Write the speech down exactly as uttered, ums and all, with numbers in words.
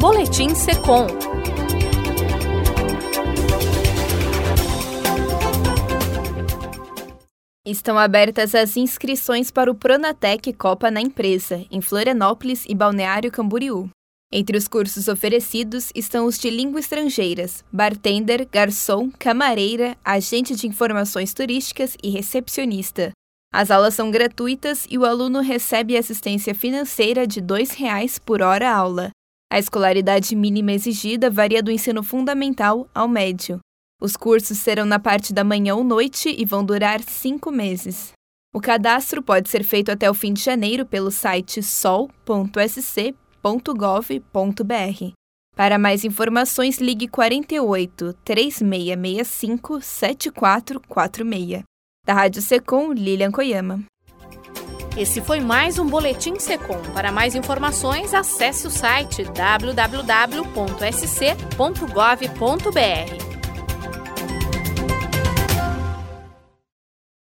Boletim Secom. Estão abertas as inscrições para o Pronatec Copa na Empresa, em Florianópolis e Balneário Camboriú. Entre os cursos oferecidos estão os de língua estrangeiras, bartender, garçom, camareira, agente de informações turísticas e recepcionista. As aulas são gratuitas e o aluno recebe assistência financeira de dois reais por hora aula. A escolaridade mínima exigida varia do ensino fundamental ao médio. Os cursos serão na parte da manhã ou noite e vão durar cinco meses. O cadastro pode ser feito até o fim de janeiro pelo site sol ponto s c ponto gov ponto b r. Para mais informações, ligue quarenta e oito, três seis seis cinco, sete quatro quatro seis. Da Rádio Secom, Lilian Koyama. Esse foi mais um Boletim Secom. Para mais informações, acesse o site w w w ponto s c ponto gov ponto b r.